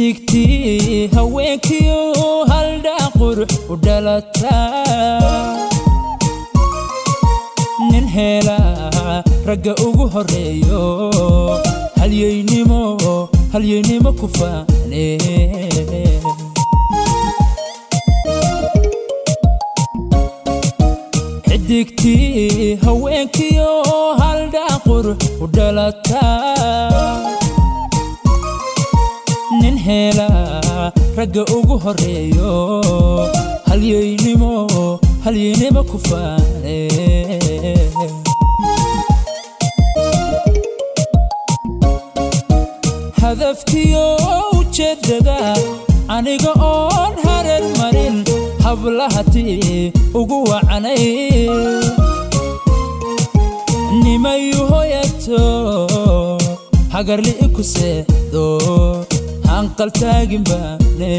حديقتي هواكيو هالدا قرح ودلتا ننهيلا رقا ugu horeeyo halyeynimo ku faane حديقتي هواكيو هالدا قرح ودلتا ننهيلا رقا ugu horeeyo halyeynimo ku faane هدفكيو وجددا aniga oon hareer marin hablahati ugu wacanay nimayu hoyato hagarli ku seedo hanqal taagin baane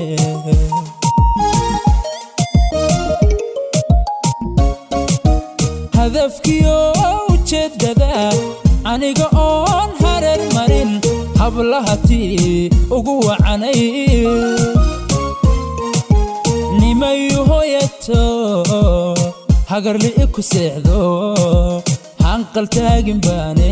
هدفكيو وجددا aniga oon hareer marin hablahati ugu wacanay nimayu hoyato hagarli ku seexdo hanqal taagin baane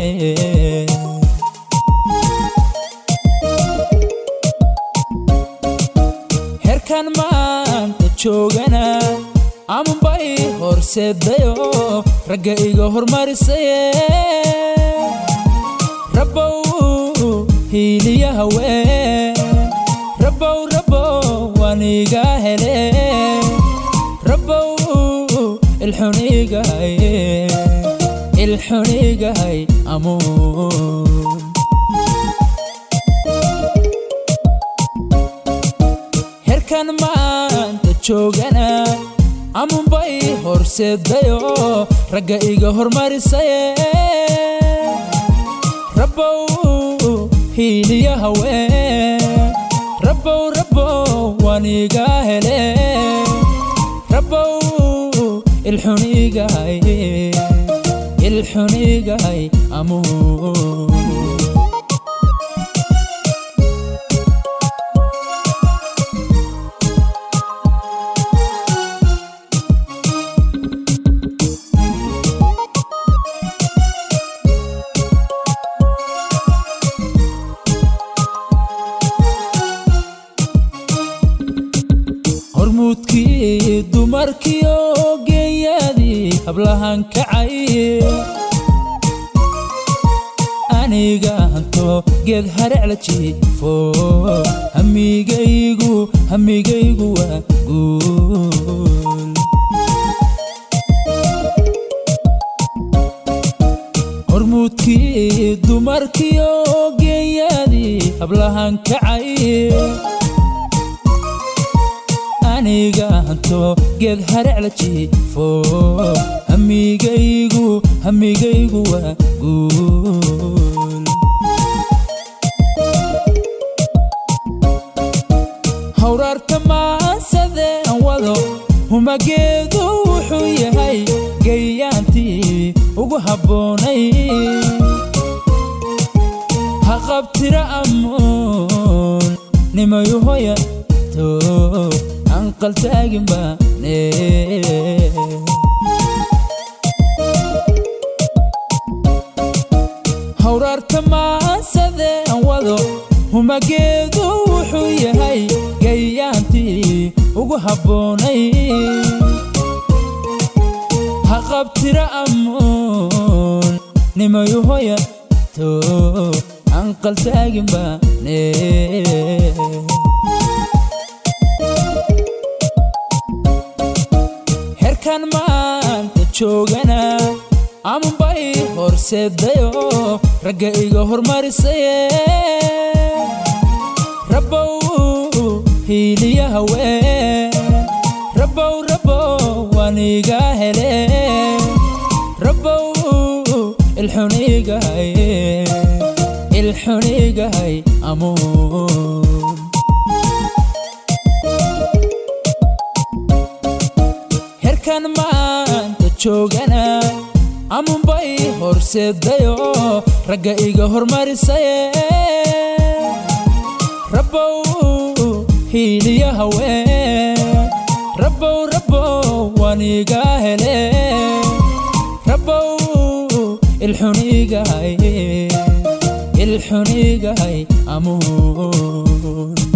herkan maanta joogana amanbay horseedayo ragga iga hormarisay rabbow هيليا هوي ربو وانيقا هلي ربو الحنيقا هاي أمون هركان ما انت تشوغنا أمون باي هورسيد دايو رقا إيقا هورماريساي ربو هيليا هوي ربو وانيقا هلي ربو الحنيقا هاي أمون hormuudkii dumarkiyo geeyadii hablahan kacay aniga hanto geed harec la jiifo hamigaygu waa guul hormuudkii dumarkiyo geeyadii hablahan kacay aniga hanto geed harec la jiifo hamigaygu waa guul hawraarka maasadeen wado humageedu wuxuu yahay gayaantii ugu habboonay haqabtira amoon nimayu hoyato hanqal taagin baane hawraarka maasadeen wado humageedu wuxuu yahay gayaantii ugu habboonay haqabtira amoon nimayu hoyato hanqal taagin baane herkan maanta joogana amanbay horseedayo ragga iga hormarisay rabbow هيليا هوي ربو وانيقا هلي ربو الحنيقا هاي أمون هركان ما انت تشوغنا أمون باي هورسيد دايو رقا إيقا هورماريساي ربو ربو هيلي يا هوين ربو واني قاهلي ربو الحنيقة هاي أمون